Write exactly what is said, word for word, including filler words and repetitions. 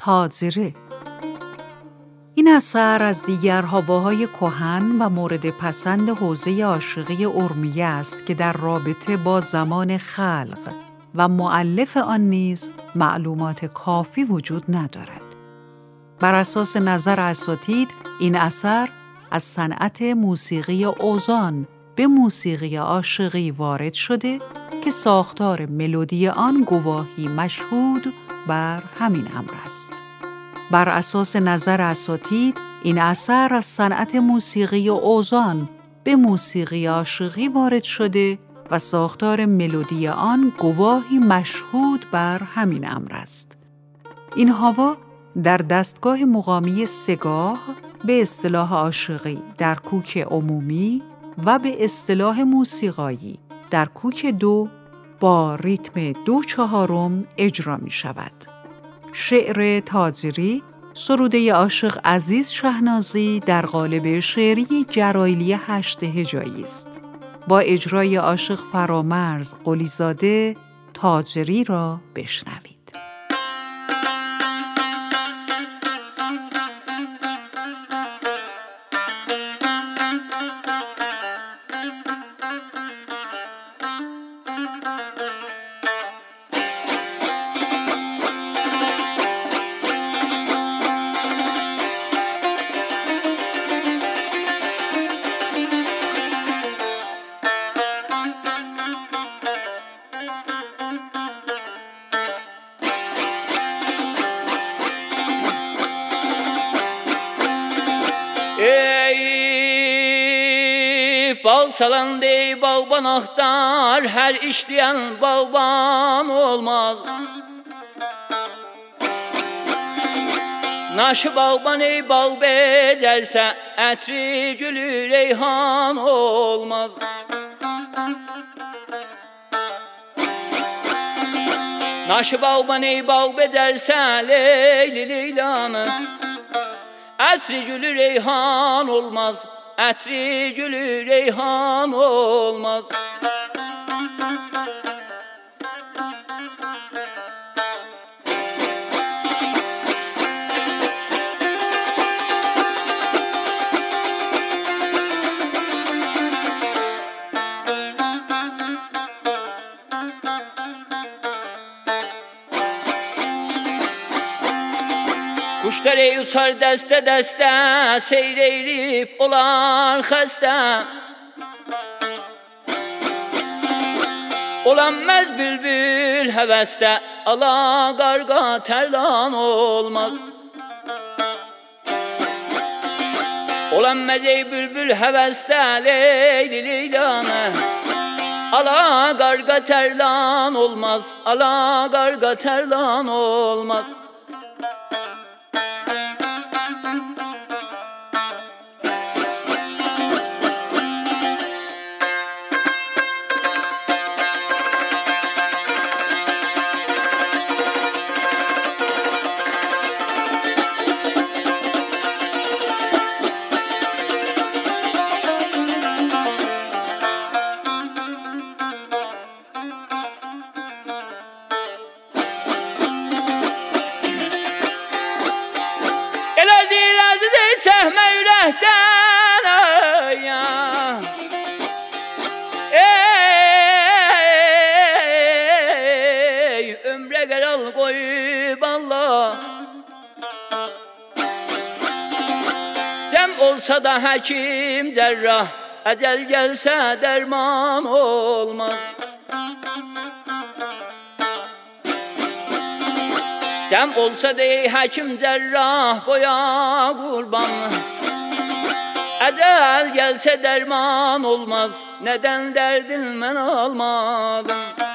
تاجری. این اثر از دیگر حواهای کهن و مورد پسند حوزه عاشقی ارومیه است که در رابطه با زمان خلق و مؤلف آن نیز معلومات کافی وجود ندارد. بر اساس نظر اساتید این اثر از صنعت موسیقی اوزان به موسیقی عاشقی وارد شده که ساختار ملودی آن گواهی مشهود بر همین امر است. بر اساس نظر اساتید این اثر از صنعت موسیقی اوزان به موسیقی عاشقی وارد شده و ساختار ملودی آن گواهی مشهود بر همین امر است. این حوا در دستگاه مقامی سگاه به اصطلاح عاشقی در کوک عمومی و به اصطلاح موسیقایی در کوک دو با ریتم دو چهارم اجرا می شود. شعر تاجری سروده عاشق عزیز شهنازی در قالب شعری جرایلی هشت هجایی است. با اجرای عاشق فرامرز قلیزاده تاجری را بشنوید. Ey bal salan dey balban ahtar, her işleyen balban olmaz. Naşı balban ey bal becerse, etri gülü reyhan olmaz. Naşı balban ey bal becerse, leyli leylanı, etri gülü reyhan olmaz, etri gülü reyhan olmaz. Kuşlar ey uçar dəstə dəstə, seyr eylib olar xəstə. Olanməz bülbül həvəstə, ala qarqa tərlan olmaz. Olanməz ey bülbül həvəstə, leyli leylanə, ala qarqa tərlan olmaz, ala qarqa tərlan olmaz. Çəkmə ürəkdən ya. Ey ömrə qəral qoyub Allah, cəm olsa da həkim cərrah, əcəl gəlsə dərman olmaz. Cəm olsa da ey həkim cərrah, boya qurban, əcəl gəlsə dərman olmaz, nədən dərdin mən almadım.